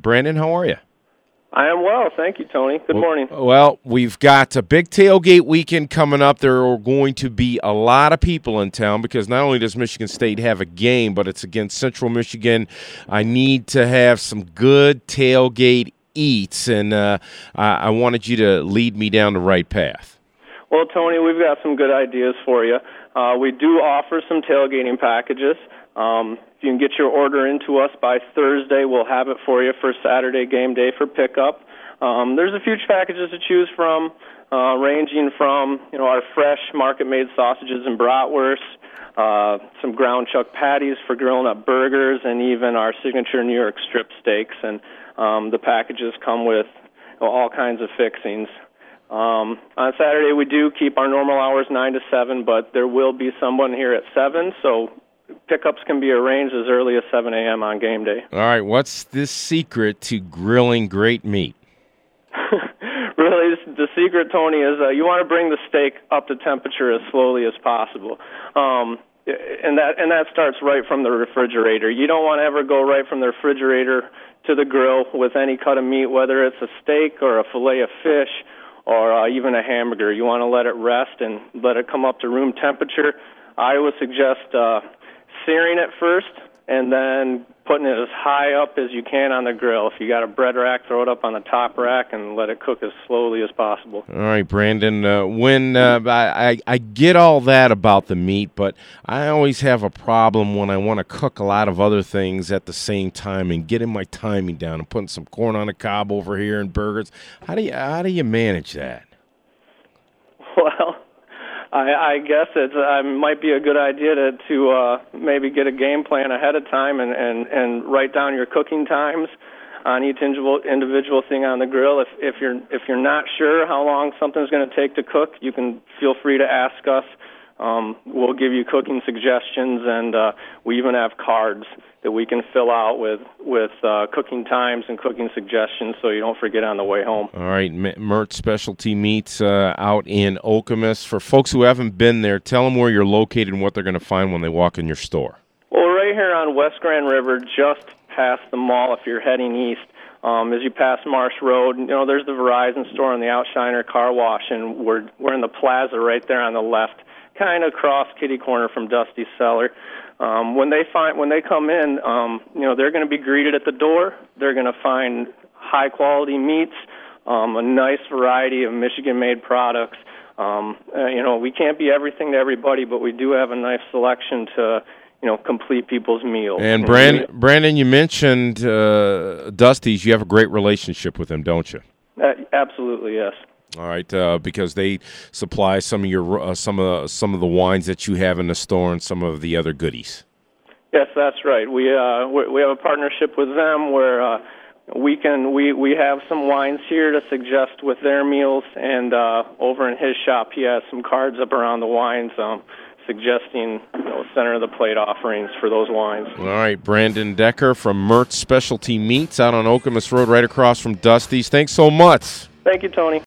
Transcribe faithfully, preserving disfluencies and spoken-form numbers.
Brandon, how are you? I am well, thank you, Tony. Good well, morning. Well, we've got a big tailgate weekend coming up. There are going to be a lot of people in town because not only does Michigan State have a game, but it's against Central Michigan. I need to have some good tailgate eats, and uh, I-, I wanted you to lead me down the right path. Well, Tony, we've got some good ideas for you. Uh, we do offer some tailgating packages. Um, if you can get your order into us by Thursday, we'll have it for you for Saturday game day for pickup. Um, there's a few packages to choose from, uh, ranging from you know our fresh market-made sausages and bratwurst, uh, some ground chuck patties for grilling up burgers, and even our signature New York strip steaks. And um, the packages come with you know, all kinds of fixings. Um, on Saturday, we do keep our normal hours nine to seven, but there will be someone here at seven, so pickups can be arranged as early as seven a.m. on game day. All right, what's the secret to grilling great meat? Really, the secret, Tony, is uh, you want to bring the steak up to temperature as slowly as possible. Um, and that and that starts right from the refrigerator. You don't want to ever go right from the refrigerator to the grill with any cut of meat, whether it's a steak or a fillet of fish or uh, even a hamburger. You want to let it rest and let it come up to room temperature. I would suggest uh, searing it first and then putting it as high up as you can on the grill. If you got a bread rack, throw it up on the top rack and let it cook as slowly as possible. All right, Brandon, uh, when uh, I, I, I get all that about the meat, but I always have a problem when I want to cook a lot of other things at the same time and getting my timing down and putting some corn on the cob over here and burgers. How do you, how do you manage that? Well, I, I guess it uh, might be a good idea to, to uh, maybe get a game plan ahead of time and, and, and write down your cooking times on each individual individual thing on the grill. If if you're if you're not sure how long something's going to take to cook, you can feel free to ask us. Um, we'll give you cooking suggestions, and uh, we even have cards that we can fill out with with uh, cooking times and cooking suggestions, so you don't forget on the way home. All right, Mert Specialty Meats uh, out in Okemos. For folks who haven't been there, tell them where you're located and what they're going to find when they walk in your store. Well, right here on West Grand River, just past the mall, if you're heading east. Um, as you pass Marsh Road, you know there's the Verizon store and the Outshiner Car Wash, and we're we're in the plaza right there on the left, kind of across kitty corner from Dusty's Cellar. Um, when they find when they come in, um, you know they're going to be greeted at the door. They're going to find high quality meats, um, a nice variety of Michigan-made products. Um, uh, you know we can't be everything to everybody, but we do have a nice selection to you know complete people's meals. And Brandon, Brandon, you mentioned uh, Dusty's. You have a great relationship with them, don't you? Uh, absolutely, yes. All right, uh, because they supply some of your uh, some of some of the wines that you have in the store and some of the other goodies. Yes, that's right. We uh, we, we have a partnership with them where uh, we can we, we have some wines here to suggest with their meals, and uh, over in his shop he has some cards up around the wines um, suggesting you know, center of the plate offerings for those wines. All right, Brandon Decker from Mert Specialty Meats out on Okemos Road, right across from Dusty's. Thanks so much. Thank you, Tony.